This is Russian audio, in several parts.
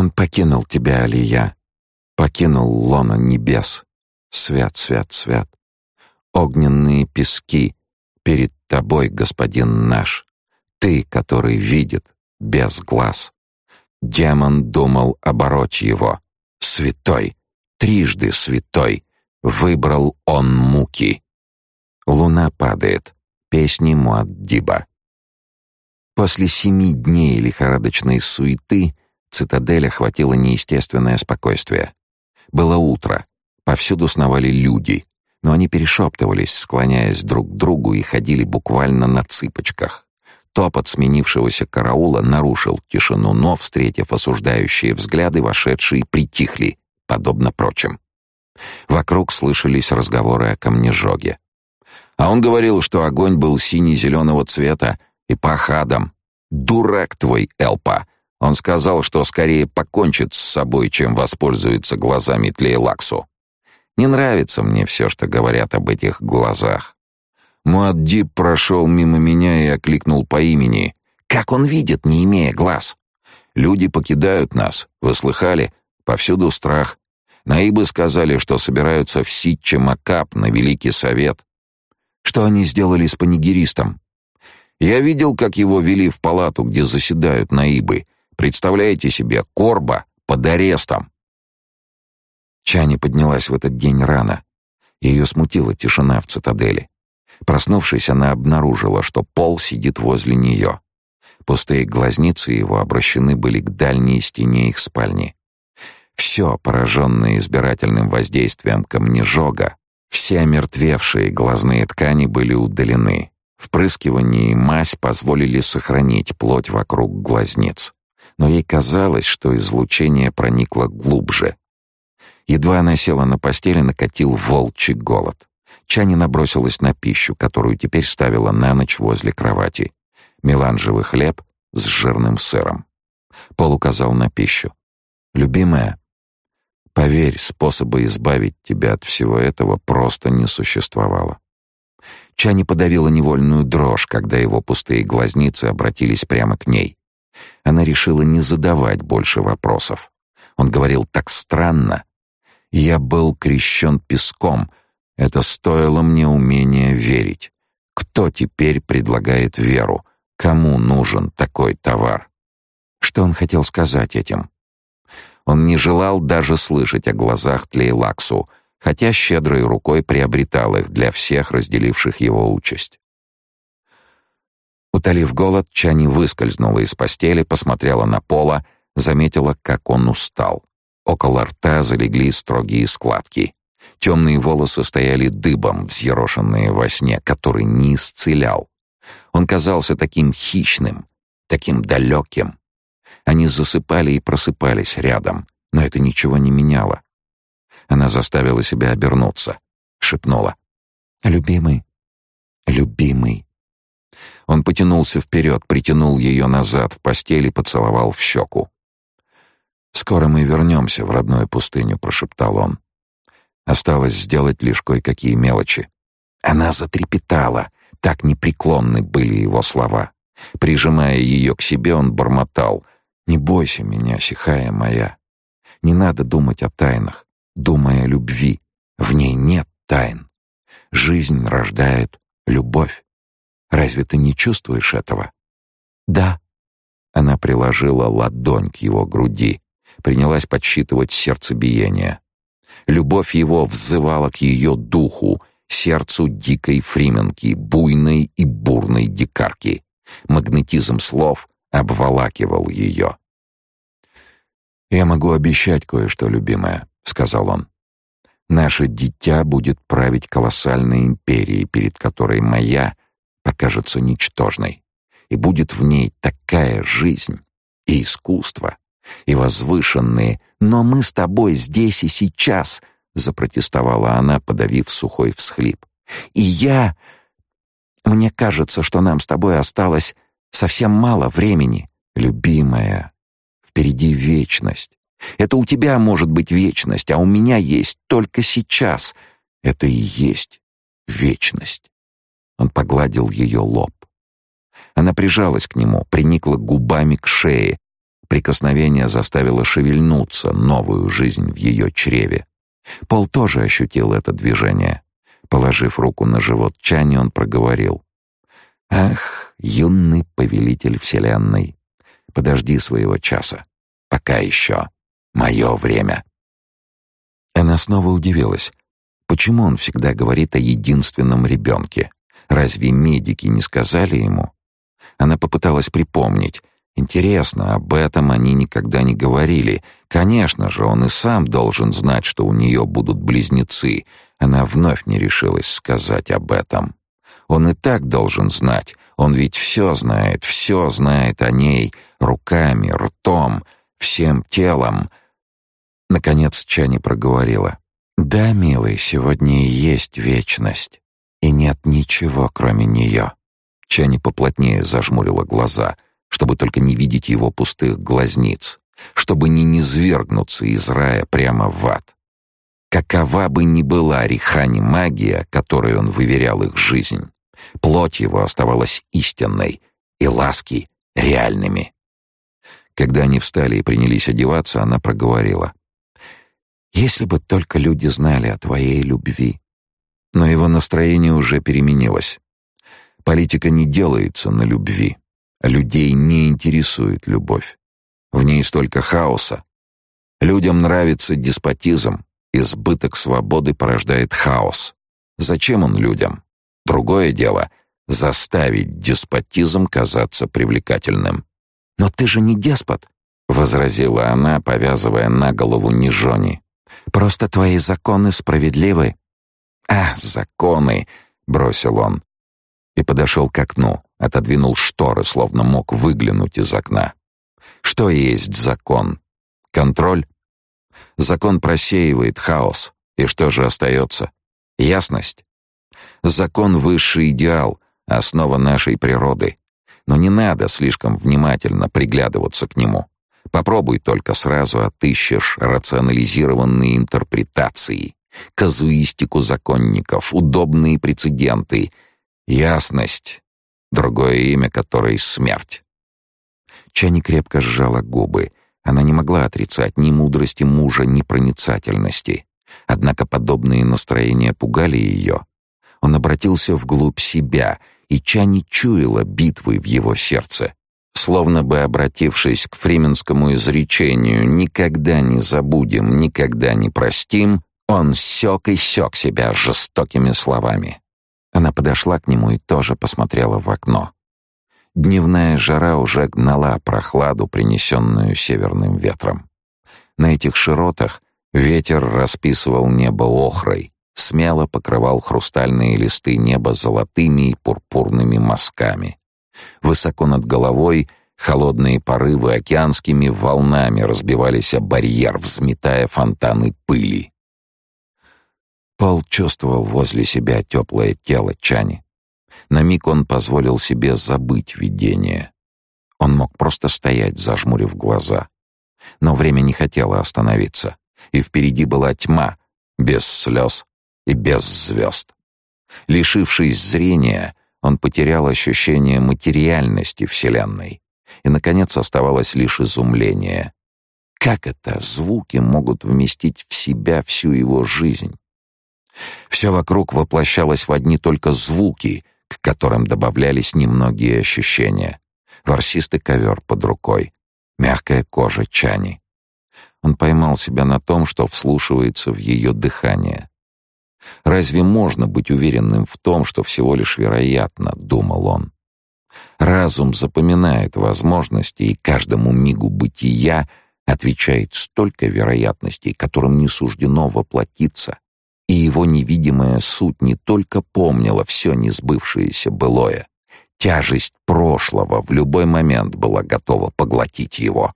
Он покинул тебя, Алия, покинул лоно небес. Свят, свят, свят. Огненные пески перед тобой, господин наш. Ты, который видит без глаз. Демон думал обороть его. Святой, трижды святой, выбрал он муки. Луна падает. Песни Муаддиба. После 7 дней лихорадочной суеты цитадель охватило неестественное спокойствие. Было утро. Повсюду сновали люди, но они перешептывались, склоняясь друг к другу, и ходили буквально на цыпочках. Топот сменившегося караула нарушил тишину, но, встретив осуждающие взгляды, вошедшие притихли, подобно прочим. Вокруг слышались разговоры о камнежоге. А он говорил, что огонь был сине-зеленого цвета и пах адом. Дурак твой, Элпа! Он сказал, что скорее покончит с собой, чем воспользуется глазами Тлейлаксу. Не нравится мне все, что говорят об этих глазах. Муаддиб прошел мимо меня и окликнул по имени. Как он видит, не имея глаз? Люди покидают нас, вы слыхали? Повсюду страх. Наибы сказали, что собираются в Ситче-Макаб на Великий Совет. Что они сделали с панигеристом? Я видел, как его вели в палату, где заседают наибы. Представляете себе, Корба под арестом. Чани поднялась в этот день рано. Ее смутила тишина в цитадели. Проснувшись, она обнаружила, что Пол сидит возле нее. Пустые глазницы его обращены были к дальней стене их спальни. Все, пораженное избирательным воздействием камнежога, все омертвевшие глазные ткани были удалены. Впрыскивание и мазь позволили сохранить плоть вокруг глазниц. Но ей казалось, что излучение проникло глубже. Едва она села на постели, накатил волчий голод. Чани набросилась на пищу, которую теперь ставила на ночь возле кровати. Меланжевый хлеб с жирным сыром. Пол указал на пищу. «Любимая, поверь, способа избавить тебя от всего этого просто не существовало». Чани подавила невольную дрожь, когда его пустые глазницы обратились прямо к ней. Она решила не задавать больше вопросов. Он говорил так странно. «Я был крещен песком. Это стоило мне умения верить. Кто теперь предлагает веру? Кому нужен такой товар?» Что он хотел сказать этим? Он не желал даже слышать о глазах Тлейлаксу, хотя щедрой рукой приобретал их для всех, разделивших его участь. Утолив голод, Чани выскользнула из постели, посмотрела на Пола, заметила, как он устал. Около рта залегли строгие складки. Темные волосы стояли дыбом, взъерошенные во сне, который не исцелял. Он казался таким хищным, таким далеким. Они засыпали и просыпались рядом, но это ничего не меняло. Она заставила себя обернуться, шепнула: «Любимый, любимый». Он потянулся вперед, притянул ее назад в постель и поцеловал в щеку. «Скоро мы вернемся в родную пустыню», — прошептал он. Осталось сделать лишь кое-какие мелочи. Она затрепетала, так непреклонны были его слова. Прижимая ее к себе, он бормотал: «Не бойся меня, сихая моя. Не надо думать о тайнах, думай о любви. В ней нет тайн. Жизнь рождает любовь. Разве ты не чувствуешь этого?» «Да». Она приложила ладонь к его груди, принялась подсчитывать сердцебиение. Любовь его взывала к ее духу, сердцу дикой фрименки, буйной и бурной дикарки. Магнетизм слов обволакивал ее. «Я могу обещать кое-что, любимая», — сказал он. «Наше дитя будет править колоссальной империей, перед которой моя покажется ничтожной, и будет в ней такая жизнь и искусство, и возвышенные. Но мы с тобой здесь и сейчас», — запротестовала она, подавив сухой всхлип. «И мне кажется, что нам с тобой осталось совсем мало времени, любимая. Впереди вечность. Это у тебя может быть вечность, а у меня есть только сейчас. Это и есть вечность». Он погладил ее лоб. Она прижалась к нему, приникла губами к шее, Прикосновение заставило шевельнуться новую жизнь в ее чреве. Пол тоже ощутил это движение. Положив руку на живот Чани, он проговорил: «Ах, юный повелитель вселенной, подожди своего часа. Пока еще мое время». Она снова удивилась. Почему он всегда говорит о единственном ребенке? Разве медики не сказали ему? Она попыталась припомнить. Интересно, об этом они никогда не говорили. Конечно же, он и сам должен знать, что у нее будут близнецы. Она вновь не решилась сказать об этом. Он и так должен знать. Он ведь все знает о ней, руками, ртом, всем телом. Наконец Чани проговорила: «Да, милый, сегодня и есть вечность, и нет ничего, кроме нее». Чани поплотнее зажмурила глаза, чтобы только не видеть его пустых глазниц, чтобы не низвергнуться из рая прямо в ад. Какова бы ни была Рихани магия, которой он выверял их жизнь, плоть его оставалась истинной и ласки реальными. Когда они встали и принялись одеваться, она проговорила: «Если бы только люди знали о твоей любви». Но его настроение уже переменилось. Политика не делается на любви. Людей не интересует любовь. В ней столько хаоса. Людям нравится деспотизм. Избыток свободы порождает хаос. Зачем он людям? Другое дело — заставить деспотизм казаться привлекательным. «Но ты же не деспот», — возразила она, повязывая на голову нежони. «Просто твои законы справедливы». Законы!» — бросил он. И подошел к окну, отодвинул шторы, словно мог выглянуть из окна. Что есть закон? Контроль? Закон просеивает хаос. И что же остается? Ясность. Закон — высший идеал, основа нашей природы. Но не надо слишком внимательно приглядываться к нему. Попробуй только, сразу отыщешь рационализированные интерпретации, казуистику законников, удобные прецеденты. Ясность, другое имя которой — смерть. Чани крепко сжала губы. Она не могла отрицать ни мудрости мужа, ни проницательности. Однако подобные настроения пугали ее. Он обратился вглубь себя, и Чани чуяла битвы в его сердце. Словно бы обратившись к фрименскому изречению «никогда не забудем, никогда не простим», он сёк и сёк себя жестокими словами. Она подошла к нему и тоже посмотрела в окно. Дневная жара уже гнала прохладу, принесенную северным ветром. На этих широтах ветер расписывал небо охрой, смело покрывал хрустальные листы неба золотыми и пурпурными мазками. Высоко над головой холодные порывы океанскими волнами разбивались о барьер, взметая фонтаны пыли. Пол чувствовал возле себя теплое тело Чани. На миг он позволил себе забыть видение. Он мог просто стоять, зажмурив глаза. Но время не хотело остановиться, и впереди была тьма, без слез и без звезд. Лишившись зрения, он потерял ощущение материальности Вселенной, и, наконец, оставалось лишь изумление. Как это звуки могут вместить в себя всю его жизнь? Все вокруг воплощалось в одни только звуки, к которым добавлялись немногие ощущения. Ворсистый ковер под рукой, мягкая кожа Чани. Он поймал себя на том, что вслушивается в ее дыхание. «Разве можно быть уверенным в том, что всего лишь вероятно?» — думал он. Разум запоминает возможности, и каждому мигу бытия отвечает столько вероятностей, которым не суждено воплотиться. И его невидимая суть не только помнила все несбывшееся былое. Тяжесть прошлого в любой момент была готова поглотить его.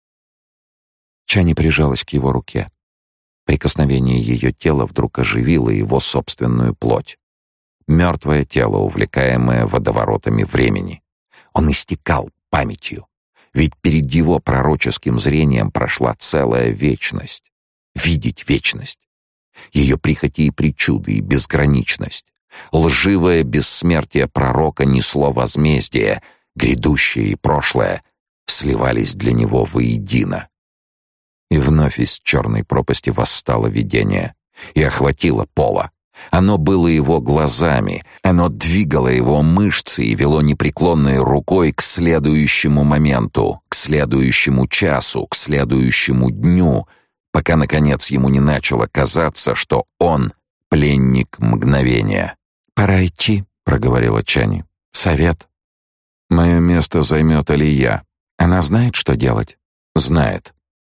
Чани прижалась к его руке. Прикосновение ее тела вдруг оживило его собственную плоть. Мертвое тело, увлекаемое водоворотами времени. Он истекал памятью. Ведь перед его пророческим зрением прошла целая вечность. Видеть вечность. Ее прихоти и причуды, и безграничность. Лживое бессмертие пророка несло возмездие, грядущее и прошлое. сливались для него воедино. И вновь из черной пропасти восстало видение и охватило Пола. Оно было его глазами, оно двигало его мышцы и вело непреклонной рукой к следующему моменту, к следующему часу, к следующему дню, пока, наконец, ему не начало казаться, что он — пленник мгновения. «Пора идти», — проговорила Чани. «Совет». «Мое место займет Алия. Она знает, что делать?» «Знает».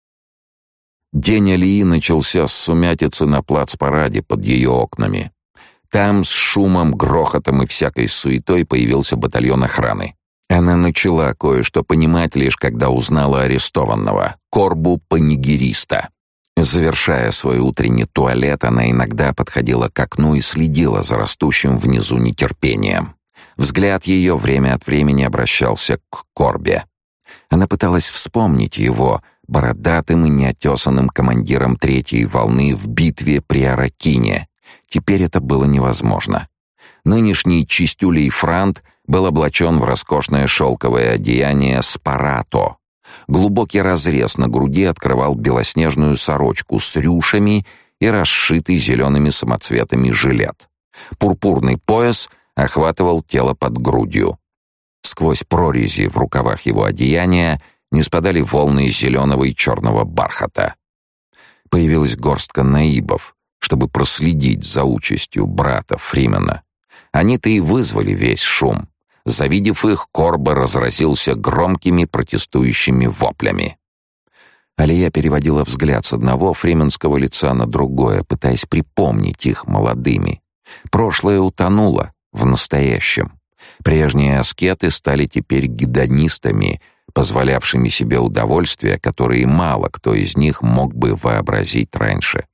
День Алии начался с сумятицы на плацпараде под ее окнами. Там с шумом, грохотом и всякой суетой появился батальон охраны. Она начала кое-что понимать лишь когда узнала арестованного, Корбу-панигериста. Завершая свой утренний туалет, она иногда подходила к окну и следила за растущим внизу нетерпением. Взгляд ее время от времени обращался к Корбе. Она пыталась вспомнить его бородатым и неотесанным командиром третьей волны в битве при Аракине. Теперь это было невозможно. Нынешний чистюлей франт был облачен в роскошное шелковое одеяние спарато. Глубокий разрез на груди открывал белоснежную сорочку с рюшами и расшитый зелеными самоцветами жилет. Пурпурный пояс охватывал тело под грудью. Сквозь прорези в рукавах его одеяния не спадали волны зеленого и черного бархата. Появилась горстка наибов, чтобы проследить за участью брата Фримена. Они-то и вызвали весь шум. Завидев их, Корба разразился громкими протестующими воплями. Алия переводила взгляд с одного фрименского лица на другое, пытаясь припомнить их молодыми. Прошлое утонуло в настоящем. Прежние аскеты стали теперь гедонистами, позволявшими себе удовольствия, которые мало кто из них мог бы вообразить раньше.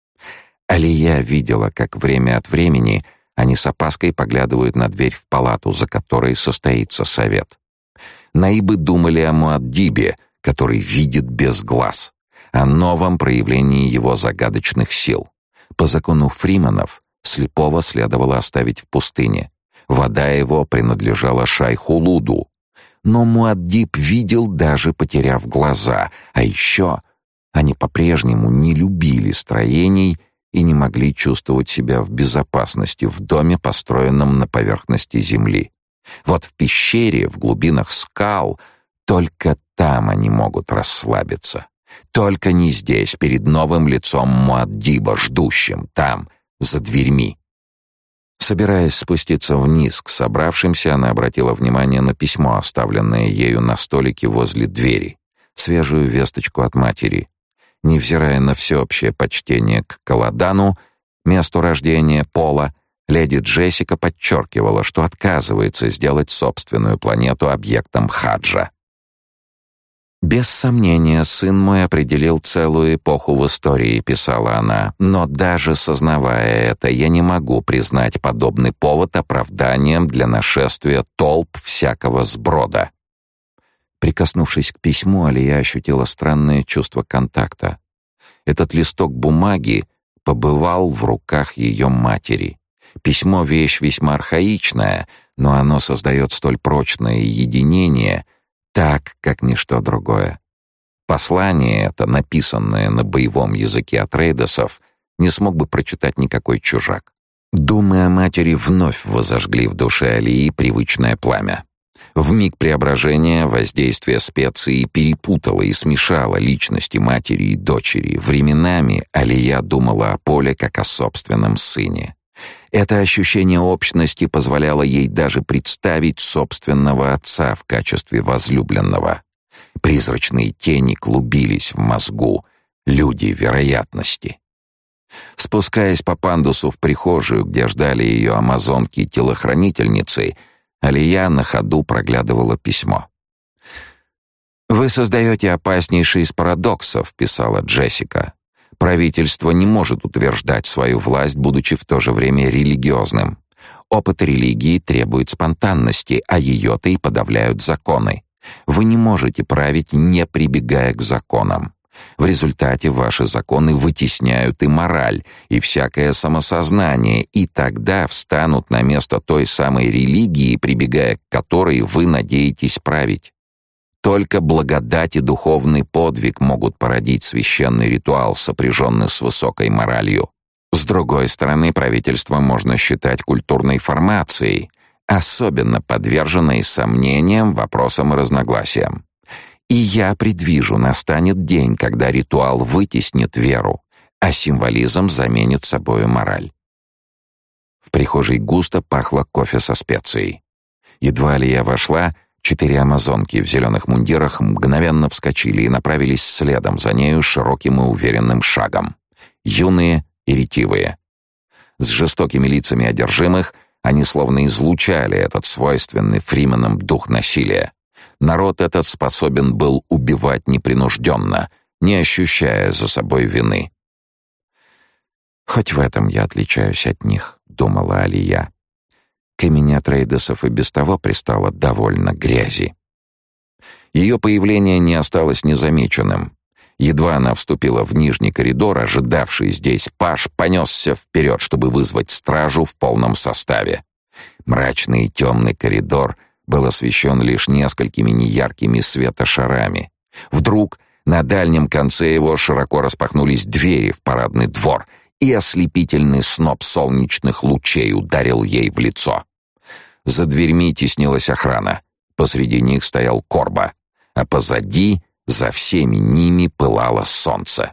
Алия видела, как время от времени они с опаской поглядывают на дверь в палату, за которой состоится совет. Наибы думали о Муаддибе, который видит без глаз, о новом проявлении его загадочных сил. По закону Фрименов слепого следовало оставить в пустыне. Вода его принадлежала шайху Луду. Но Муаддиб видел, даже потеряв глаза, а еще они по-прежнему не любили строений и не могли чувствовать себя в безопасности в доме, построенном на поверхности земли. Вот в пещере, в глубинах скал, только там они могут расслабиться. Только не здесь, перед новым лицом Муаддиба, ждущим там, за дверьми. Собираясь спуститься вниз к собравшимся, она обратила внимание на письмо, оставленное ею на столике возле двери, свежую весточку от матери. Невзирая на всеобщее почтение к Каладану, месту рождения Пола, леди Джессика подчеркивала, что отказывается сделать собственную планету объектом хаджа. «Без сомнения, сын мой определил целую эпоху в истории», — писала она, «но даже сознавая это, я не могу признать подобный повод оправданием для нашествия толп всякого сброда». Прикоснувшись к письму, Алия ощутила странное чувство контакта. Этот листок бумаги побывал в руках ее матери. Письмо — вещь весьма архаичная, но оно создает столь прочное единение, так, как ничто другое. Послание это, написанное на боевом языке Атрейдесов, не смог бы прочитать никакой чужак. Думы о матери вновь возожгли в душе Алии привычное пламя. В миг преображения воздействие специй перепутало и смешало личности матери и дочери. Временами Алия думала о Поле как о собственном сыне. Это ощущение общности позволяло ей даже представить собственного отца в качестве возлюбленного. Призрачные тени клубились в мозгу, люди вероятности. Спускаясь по пандусу в прихожую, где ждали ее амазонки-телохранительницы, Алия на ходу проглядывала письмо. «Вы создаете опаснейший из парадоксов», — писала Джессика. «Правительство не может утверждать свою власть, будучи в то же время религиозным. Опыт религии требует спонтанности, а ее-то и подавляют законы. Вы не можете править, не прибегая к законам. В результате ваши законы вытесняют и мораль, и всякое самосознание, и тогда встанут на место той самой религии, прибегая к которой вы надеетесь править. Только благодать и духовный подвиг могут породить священный ритуал, сопряженный с высокой моралью. С другой стороны, правительство можно считать культурной формацией, особенно подверженной сомнениям, вопросам и разногласиям. И я предвижу, настанет день, когда ритуал вытеснит веру, а символизм заменит собою мораль. В прихожей густо пахло кофе со специей. Едва ли я вошла, 4 амазонки в зеленых мундирах мгновенно вскочили и направились следом за нею широким и уверенным шагом. Юные и ретивые. С жестокими лицами одержимых они словно излучали этот свойственный фрименам дух насилия. Народ этот способен был убивать непринужденно, не ощущая за собой вины. «Хоть в этом я отличаюсь от них», — думала Алия. К имени Атрейдесов и без того пристало довольно грязи. Ее появление не осталось незамеченным. Едва она вступила в нижний коридор, ожидавший здесь паж понесся вперед, чтобы вызвать стражу в полном составе. Мрачный и темный коридор был освещен лишь несколькими неяркими светошарами. Вдруг на дальнем конце его широко распахнулись двери в парадный двор, и ослепительный сноп солнечных лучей ударил ей в лицо. За дверьми теснилась охрана. Посреди них стоял Корба, а позади, за всеми ними, пылало солнце.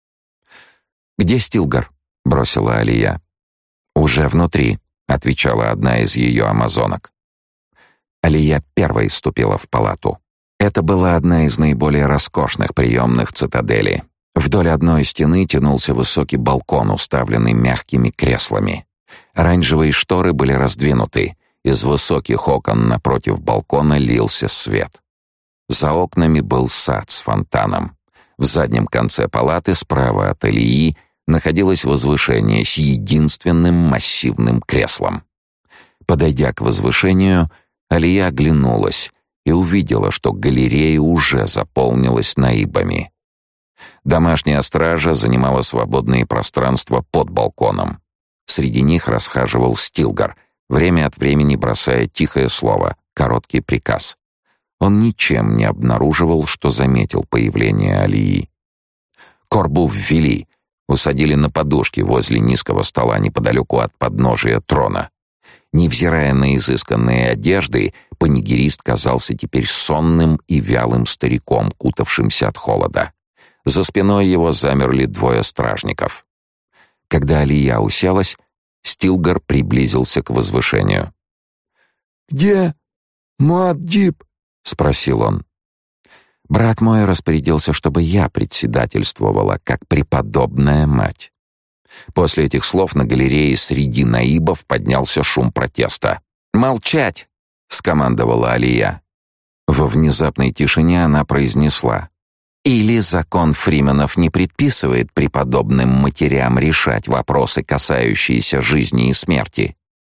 «Где Стилгар?» — бросила Алия. «Уже внутри», — отвечала одна из ее амазонок. Алия первой ступила в палату. Это была одна из наиболее роскошных приемных цитадели. Вдоль одной стены тянулся высокий балкон, уставленный мягкими креслами. Оранжевые шторы были раздвинуты. Из высоких окон напротив балкона лился свет. За окнами был сад с фонтаном. В заднем конце палаты, справа от Алии, находилось возвышение с единственным массивным креслом. Подойдя к возвышению, Алия оглянулась и увидела, что галерея уже заполнилась наибами. Домашняя стража занимала свободные пространства под балконом. Среди них расхаживал Стилгар, время от времени бросая тихое слово, короткий приказ. Он ничем не обнаруживал, что заметил появление Алии. Корбу ввели, усадили на подушки возле низкого стола неподалеку от подножия трона. Невзирая на изысканные одежды, панигерист казался теперь сонным и вялым стариком, кутавшимся от холода. За спиной его замерли 2 стражников. Когда Алия уселась, Стилгар приблизился к возвышению. «Где Муаддиб?» — спросил он. «Брат мой распорядился, чтобы я председательствовала, как преподобная мать». После этих слов на галерее среди наибов поднялся шум протеста. «Молчать!» — скомандовала Алия. Во внезапной тишине она произнесла: «Или закон фрименов не предписывает преподобным матерям решать вопросы, касающиеся жизни и смерти?»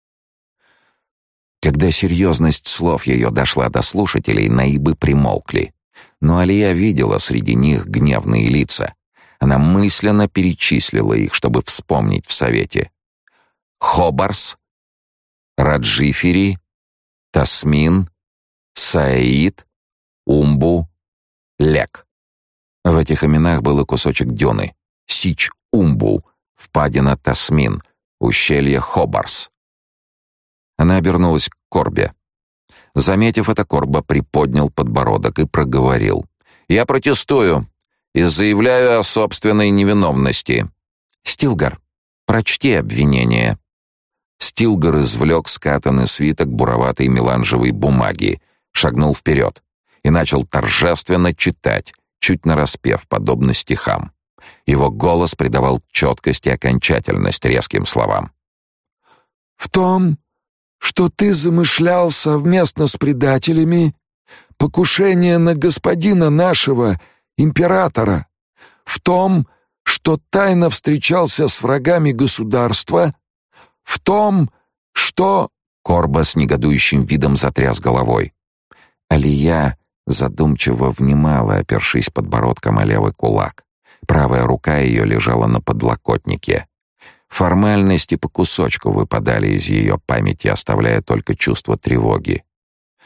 Когда серьезность слов ее дошла до слушателей, наибы примолкли. Но Алия видела среди них гневные лица. Она мысленно перечислила их, чтобы вспомнить в совете. Хобарс, Раджифери, Тасмин, Саид, Умбу, Лек. В этих именах был и кусочек дюны. Сич-Умбу, впадина Тасмин, ущелье Хобарс. Она обернулась к Корбе. Заметив это, Корба приподнял подбородок и проговорил: «Я протестую и заявляю о собственной невиновности. Стилгар, прочти обвинение». Стилгар извлек скатанный свиток буроватой меланжевой бумаги, шагнул вперед и начал торжественно читать, чуть нараспев, подобно стихам. Его голос придавал четкость и окончательность резким словам. «В том, что ты замышлял совместно с предателями покушение на господина нашего, императора, в том, что тайно встречался с врагами государства, в том, что...» Корба с негодующим видом затряс головой. Алия задумчиво внимала, опершись подбородком о левый кулак. Правая рука ее лежала на подлокотнике. Формальности по кусочку выпадали из ее памяти, оставляя только чувство тревоги.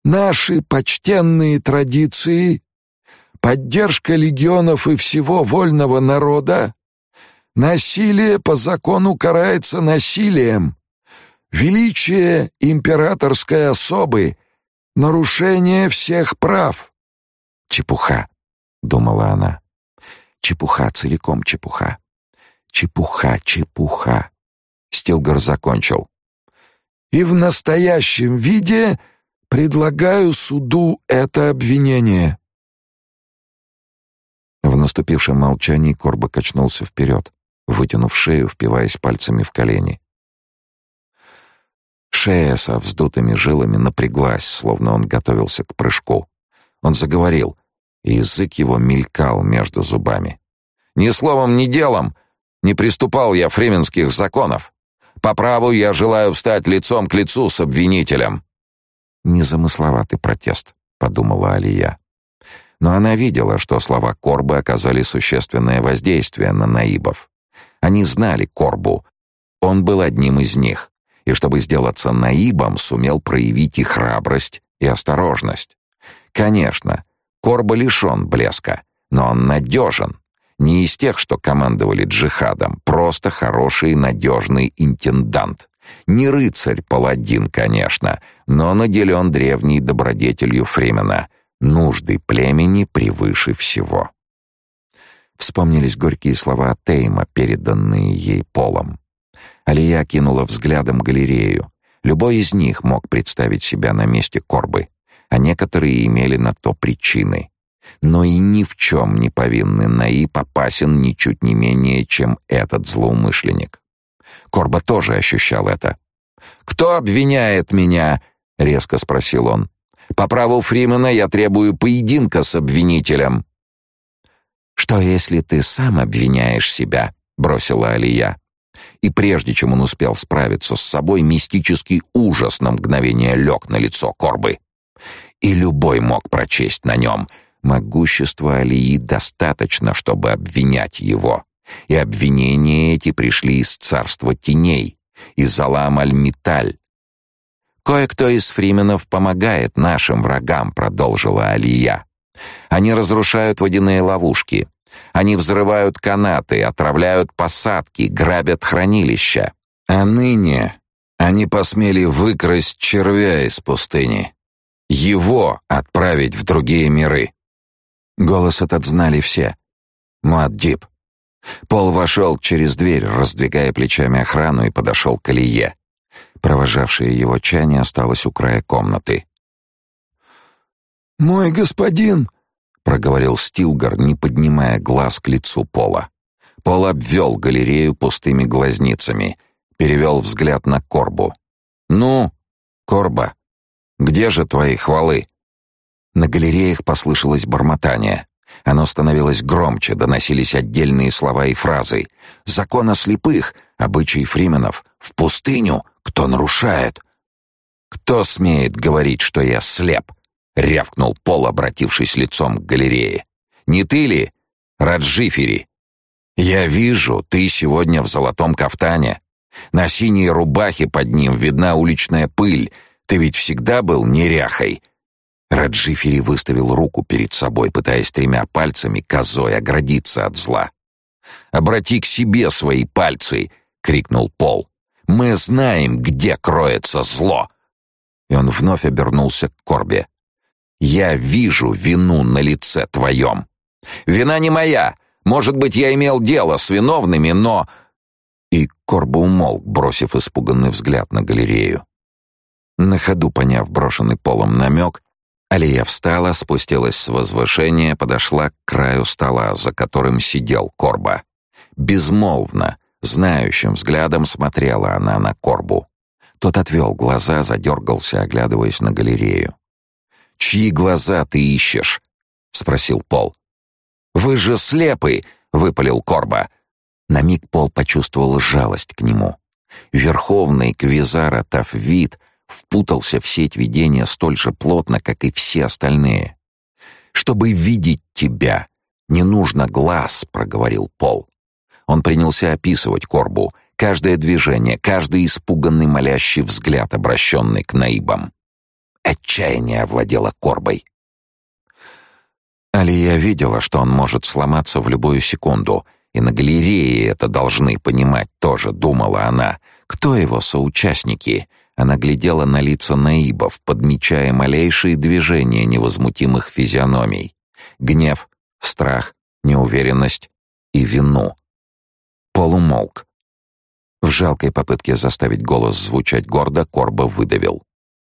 наши почтенные традиции, поддержка легионов и всего вольного народа, насилие по закону карается насилием, величие императорской особы, нарушение всех прав». «Чепуха», — думала она. «Чепуха, целиком чепуха. Чепуха, чепуха». Стилгар закончил. «И в настоящем виде предлагаю суду это обвинение». В наступившем молчании Корба качнулся вперед, вытянув шею, впиваясь пальцами в колени. Шея со вздутыми жилами напряглась, словно он готовился к прыжку. Он заговорил, и язык его мелькал между зубами. «Ни словом, ни делом не приступал я фременских законов. По праву я желаю встать лицом к лицу с обвинителем». «Незамысловатый протест», — подумала Алия. Но она видела, что слова Корбы оказали существенное воздействие на наибов. Они знали Корбу. Он был одним из них, и чтобы сделаться наибом, сумел проявить и храбрость, и осторожность. Конечно, Корба лишен блеска, но он надежен. Не из тех, что командовали джихадом, просто хороший и надежный интендант. Не рыцарь-паладин, конечно, но наделен древней добродетелью Фримена — нужды племени превыше всего. Вспомнились горькие слова Тейма, переданные ей Полом. Алия кинула взглядом галерею. Любой из них мог представить себя на месте Корбы, а некоторые имели на то причины. Но и ни в чем не повинный наиб опасен ничуть не менее, чем этот злоумышленник. Корба тоже ощущал это. «Кто обвиняет меня?» — резко спросил он. «По праву Фримена я требую поединка с обвинителем». «Что, если ты сам обвиняешь себя?» — бросила Алия. И прежде чем он успел справиться с собой, мистический ужас на мгновение лег на лицо Корбы. И любой мог прочесть на нем: могущества Алии достаточно, чтобы обвинять его. И обвинения эти пришли из царства теней, из Алам-аль-Миталь. «Кое-кто из фрименов помогает нашим врагам», — продолжила Алия. «Они разрушают водяные ловушки. Они взрывают канаты, отравляют посадки, грабят хранилища. А ныне они посмели выкрасть червя из пустыни. Его отправить в другие миры». Голос этот знали все. Муаддиб. Пол вошел через дверь, раздвигая плечами охрану, и подошел к Алие. Провожавшая его Чани осталась у края комнаты. «Мой господин», — проговорил Стилгар, не поднимая глаз к лицу Пола. Пол обвел галерею пустыми глазницами, перевел взгляд на Корбу. «Ну, Корба, где же твои хвалы?» На галереях послышалось бормотание. Оно становилось громче, доносились отдельные слова и фразы. «Закон о слепых, обычай фрименов, в пустыню, кто нарушает?» «Кто смеет говорить, что я слеп?» — рявкнул Пол, обратившись лицом к галерее. «Не ты ли, Раджифери? Я вижу, ты сегодня в золотом кафтане. На синей рубахе под ним видна уличная пыль. Ты ведь всегда был неряхой». Раджифери выставил руку перед собой, пытаясь 3 пальцами козой оградиться от зла. «Обрати к себе свои пальцы!» — крикнул Пол. «Мы знаем, где кроется зло!» И он вновь обернулся к Корбе. «Я вижу вину на лице твоем. Вина не моя. Может быть, я имел дело с виновными, но...» И Корба умолк, бросив испуганный взгляд на галерею. На ходу поняв брошенный Полом намек, Алия встала, спустилась с возвышения, подошла к краю стола, за которым сидел Корба. Безмолвно, знающим взглядом смотрела она на Корбу. Тот отвел глаза, задергался, оглядываясь на галерею. «Чьи глаза ты ищешь?» — спросил Пол. «Вы же слепы!» — выпалил Корба. На миг Пол почувствовал жалость к нему. Верховный Квизара Тафвид впутался в сеть видения столь же плотно, как и все остальные. «Чтобы видеть тебя, не нужно глаз», — проговорил Пол. Он принялся описывать Корбу, каждое движение, каждый испуганный молящий взгляд, обращенный к наибам. Отчаяние овладело Корбой. Алия видела, что он может сломаться в любую секунду, и на галерее это должны понимать тоже, думала она. Кто его соучастники? Она глядела на лица наибов, подмечая малейшие движения невозмутимых физиономий. Гнев, страх, неуверенность и вину. Пол умолк. В жалкой попытке заставить голос звучать гордо, Корба выдавил: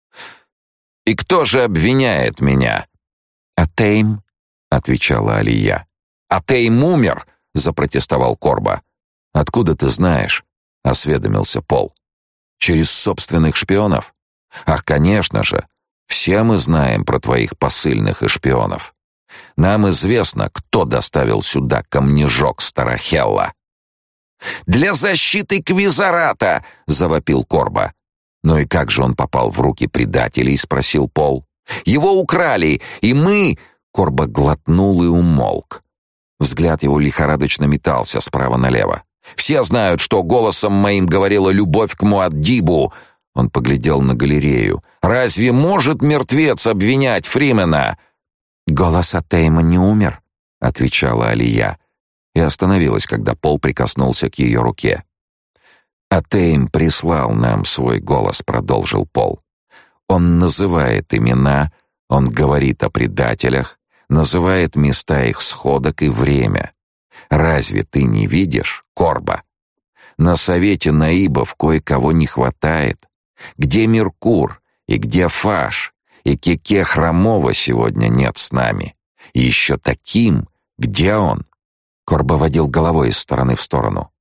«И кто же обвиняет меня?» «Атейм», — отвечала Алия. «Атейм умер», — запротестовал Корба. «Откуда ты знаешь?» — осведомился Пол. «Через собственных шпионов? Ах, конечно же! Все мы знаем про твоих посыльных и шпионов. Нам известно, кто доставил сюда камнежок Старахелла». «Для защиты Квизарата!» — завопил Корба. «Ну и как же он попал в руки предателей?» — спросил Пол. «Его украли, и мы...» — Корба глотнул и умолк. Взгляд его лихорадочно метался справа налево. «Все знают, что голосом моим говорила любовь к Муаддибу!» Он поглядел на галерею. «Разве может мертвец обвинять Фримена?» «Голос Атейма не умер», — отвечала Алия, и остановилась, когда Пол прикоснулся к ее руке. «Атейм прислал нам свой голос», — продолжил Пол. «Он называет имена, он говорит о предателях, называет места их сходок и время. Разве ты не видишь, Корба? На совете наибов кое-кого не хватает. Где Меркур и где Фаш, и Кеке Хромова сегодня нет с нами. И еще таким, где он?» Корба водил головой из стороны в сторону.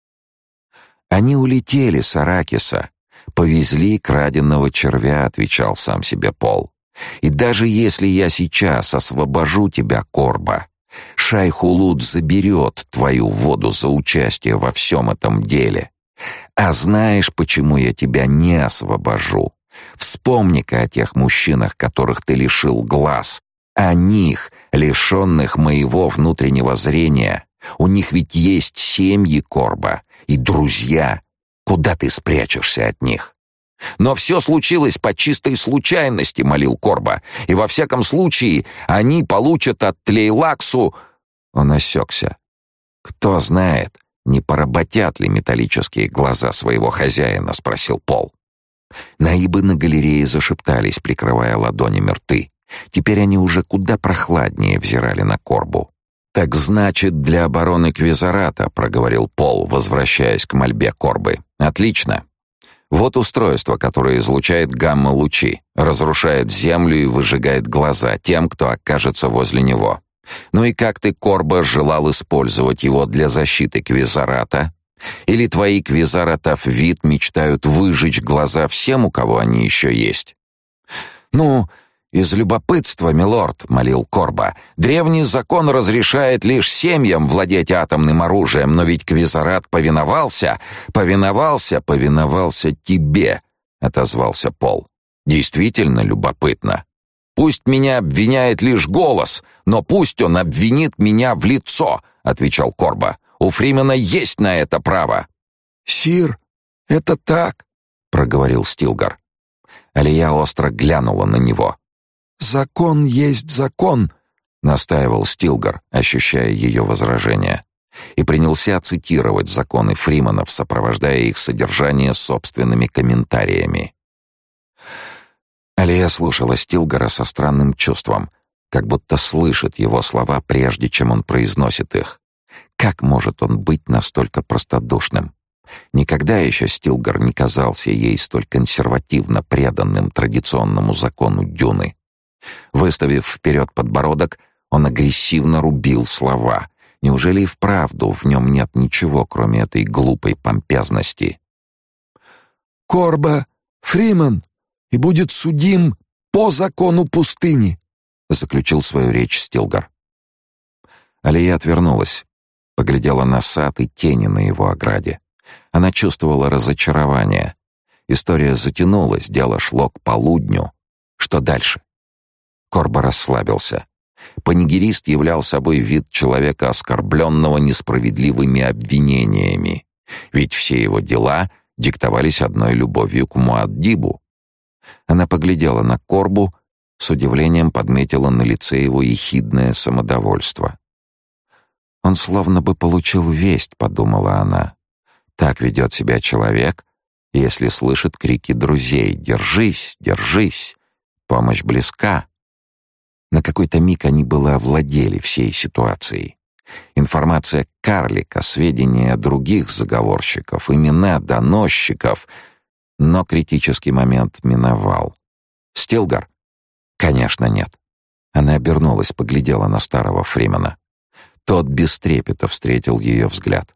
«Они улетели с Аракиса, повезли краденого червя», — отвечал сам себе Пол. «И даже если я сейчас освобожу тебя, Корба, Шайх-Улуд заберет твою воду за участие во всем этом деле. А знаешь, почему я тебя не освобожу? Вспомни-ка о тех мужчинах, которых ты лишил глаз, о них, лишенных моего внутреннего зрения. У них ведь есть семьи, Корба, и друзья. Куда ты спрячешься от них?» «Но все случилось по чистой случайности», — молил Корба. «И во всяком случае они получат от Тлейлаксу...» Он осекся. «Кто знает, не поработят ли металлические глаза своего хозяина?» — спросил Пол. Наибы на галерее зашептались, прикрывая ладонями рты. Теперь они уже куда прохладнее взирали на Корбу. «Так значит, для обороны Квизарата», — проговорил Пол, возвращаясь к мольбе Корбы. «Отлично. Вот устройство, которое излучает гамма-лучи, разрушает землю и выжигает глаза тем, кто окажется возле него. Ну и как ты, Корба, желал использовать его для защиты Квизарата? Или твои Квизаратов-вид мечтают выжечь глаза всем, у кого они еще есть?» «Ну, из любопытства, милорд», — молил Корба. «Древний закон разрешает лишь семьям владеть атомным оружием, но ведь Квизарат повиновался тебе», — отозвался Пол. «Действительно любопытно. Пусть меня обвиняет лишь голос, но пусть он обвинит меня в лицо», — отвечал Корба. «У Фримена есть на это право». «Сир, это так», — проговорил Стилгар. Алия остро глянула на него. «Закон есть закон», — настаивал Стилгар, ощущая ее возражение, и принялся цитировать законы Фрименов, сопровождая их содержание собственными комментариями. Алия слушала Стилгара со странным чувством, как будто слышит его слова, прежде чем он произносит их. Как может он быть настолько простодушным? Никогда еще Стилгар не казался ей столь консервативно преданным традиционному закону Дюны. Выставив вперед подбородок, он агрессивно рубил слова. Неужели и вправду в нем нет ничего, кроме этой глупой помпезности? «Корба Фримен и будет судим по закону пустыни», — заключил свою речь Стилгар. Алия отвернулась, поглядела на сад и тени на его ограде. Она чувствовала разочарование. История затянулась, дело шло к полудню. Что дальше? Корба расслабился. Панигерист являл собой вид человека, оскорбленного несправедливыми обвинениями. Ведь все его дела диктовались одной любовью к Муаддибу. Она поглядела на Корбу, с удивлением подметила на лице его ехидное самодовольство. «Он словно бы получил весть», — подумала она. «Так ведет себя человек, если слышит крики друзей: «Держись, держись! Помощь близка!» На какой-то миг они было овладели всей ситуацией. Информация карлика, сведения других заговорщиков, имена доносчиков. Но критический момент миновал. «Стилгар?» «Конечно, нет». Она обернулась, поглядела на старого Фримена. Тот без трепета встретил ее взгляд.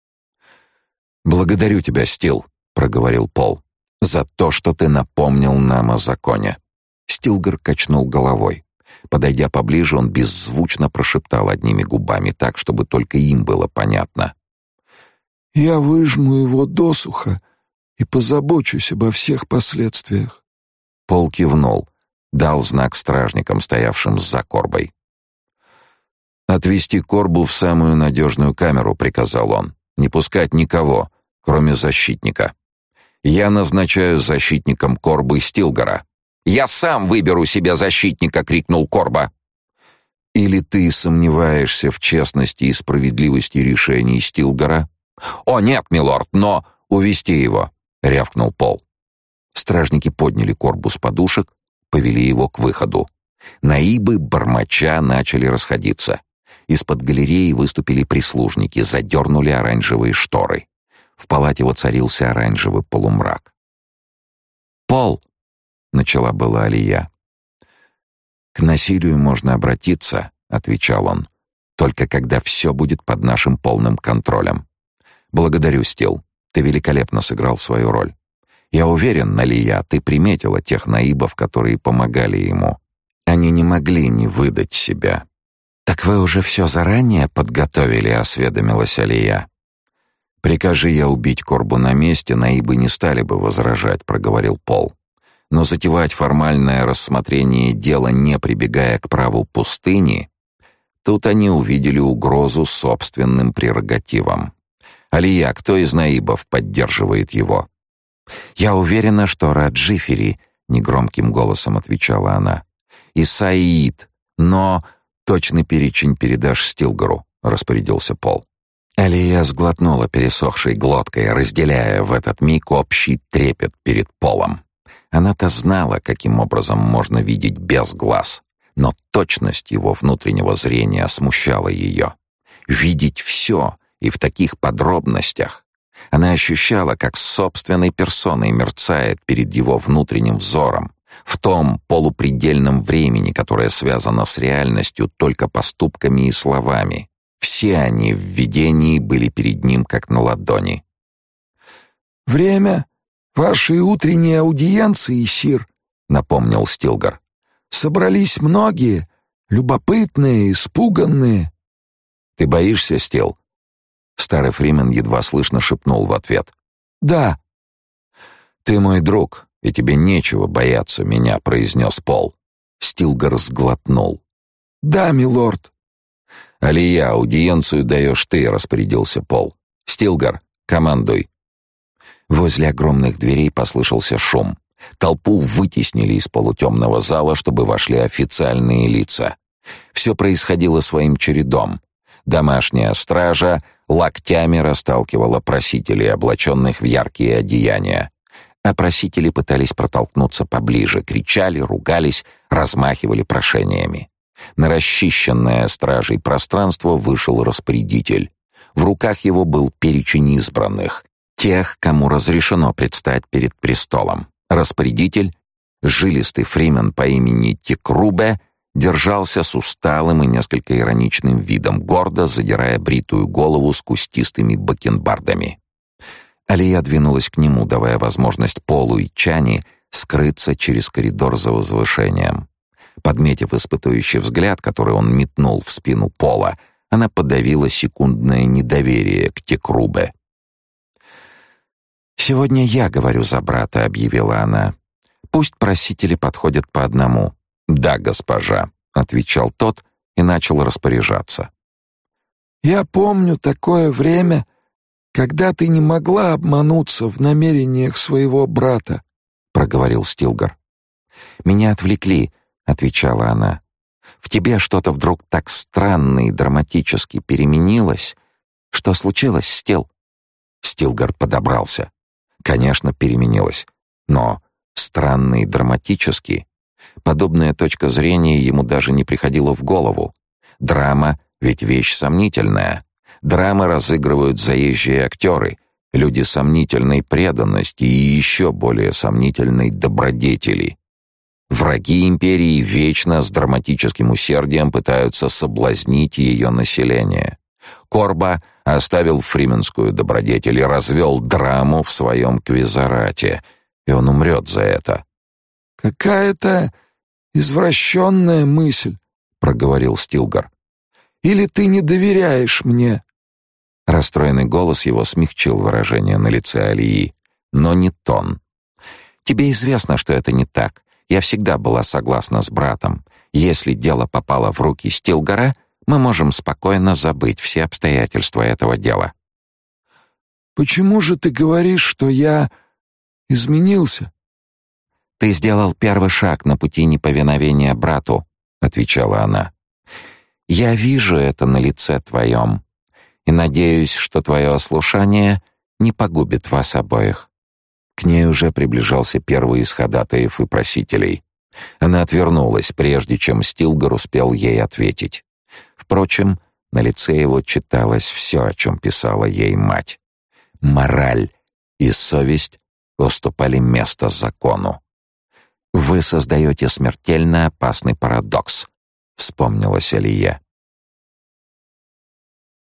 «Благодарю тебя, Стил», — проговорил Пол, — «за то, что ты напомнил нам о законе». Стилгар качнул головой. Подойдя поближе, он беззвучно прошептал одними губами так, чтобы только им было понятно. «Я выжму его досуха и позабочусь обо всех последствиях». Пол кивнул, дал знак стражникам, стоявшим за Корбой. «Отвести Корбу в самую надежную камеру», — приказал он. «Не пускать никого, кроме защитника. Я назначаю защитником Корбы Стилгара». «Я сам выберу себе защитника!» — крикнул Корба. «Или ты сомневаешься в честности и справедливости решений Стилгара?» «О, нет, милорд, но увести его!» — рявкнул Пол. Стражники подняли Корбу с подушек, повели его к выходу. Наибы, бормоча, начали расходиться. Из-под галереи выступили прислужники, задернули оранжевые шторы. В палате воцарился оранжевый полумрак. «Пол!» — начала была Алия. «К насилию можно обратиться», — отвечал он, «только когда все будет под нашим полным контролем. Благодарю, Стил, ты великолепно сыграл свою роль. Я уверен, Алия, ты приметила тех наибов, которые помогали ему. Они не могли не выдать себя». «Так вы уже все заранее подготовили», — осведомилась Алия. «Прикажи я убить Корбу на месте, наибы не стали бы возражать», — проговорил Пол. Но затевать формальное рассмотрение дела, не прибегая к праву пустыни, тут они увидели угрозу собственным прерогативам. «Алия, кто из наибов поддерживает его?» «Я уверена, что Раджифери», — негромким голосом отвечала она, — «и Саид, но точный перечень передашь Стилгару», — распорядился Пол. Алия сглотнула пересохшей глоткой, разделяя в этот миг общий трепет перед Полом. Она-то знала, каким образом можно видеть без глаз, но точность его внутреннего зрения смущала ее. Видеть все и в таких подробностях. Она ощущала, как собственной персоной мерцает перед его внутренним взором, в том полупредельном времени, которое связано с реальностью только поступками и словами. Все они в видении были перед ним как на ладони. «Время вашей утренней аудиенции, сир», — напомнил Стилгар. «Собрались многие, любопытные, испуганные». «Ты боишься, Стил?» Старый Фримен едва слышно шепнул в ответ. «Да». «Ты мой друг, и тебе нечего бояться меня», — произнес Пол. Стилгар сглотнул. «Да, милорд». «Алия, аудиенцию даешь ты», — распорядился Пол. «Стилгар, командуй». Возле огромных дверей послышался шум. Толпу вытеснили из полутемного зала, чтобы вошли официальные лица. Все происходило своим чередом. Домашняя стража локтями расталкивала просителей, облаченных в яркие одеяния. А просители пытались протолкнуться поближе, кричали, ругались, размахивали прошениями. На расчищенное стражей пространство вышел распорядитель. В руках его был перечень избранных, тех, кому разрешено предстать перед престолом. Распорядитель, жилистый фримен по имени Текрубе, держался с усталым и несколько ироничным видом, гордо задирая бритую голову с кустистыми бакенбардами. Алия двинулась к нему, давая возможность Полу и Чани скрыться через коридор за возвышением. Подметив испытующий взгляд, который он метнул в спину Пола, она подавила секундное недоверие к Текрубе. «Сегодня я говорю за брата», — объявила она. «Пусть просители подходят по одному». «Да, госпожа», — отвечал тот и начал распоряжаться. «Я помню такое время, когда ты не могла обмануться в намерениях своего брата», — проговорил Стилгар. «Меня отвлекли», — отвечала она. «В тебе что-то вдруг так странно и драматически переменилось. Что случилось, Стил?» Стилгар подобрался. Конечно, переменилось. Но странно и драматически. Подобная точка зрения ему даже не приходила в голову. Драма — ведь вещь сомнительная. Драмы разыгрывают заезжие актеры, люди сомнительной преданности и еще более сомнительной добродетели. Враги империи вечно с драматическим усердием пытаются соблазнить ее население. Корба оставил фрименскую добродетель и развел драму в своем квизарате, и он умрет за это. «Какая-то извращенная мысль», — проговорил Стилгар. «Или ты не доверяешь мне?» Расстроенный голос его смягчил выражение на лице Алии, но не тон. «Тебе известно, что это не так. Я всегда была согласна с братом. Если дело попало в руки Стилгара, мы можем спокойно забыть все обстоятельства этого дела». «Почему же ты говоришь, что я изменился?» «Ты сделал первый шаг на пути неповиновения брату», — отвечала она. «Я вижу это на лице твоем и надеюсь, что твое ослушание не погубит вас обоих». К ней уже приближался первый из ходатаев и просителей. Она отвернулась, прежде чем Стилгар успел ей ответить. Впрочем, на лице его читалось все, о чем писала ей мать. Мораль и совесть уступали место закону. «Вы создаете смертельно опасный парадокс», — вспомнилась Алия.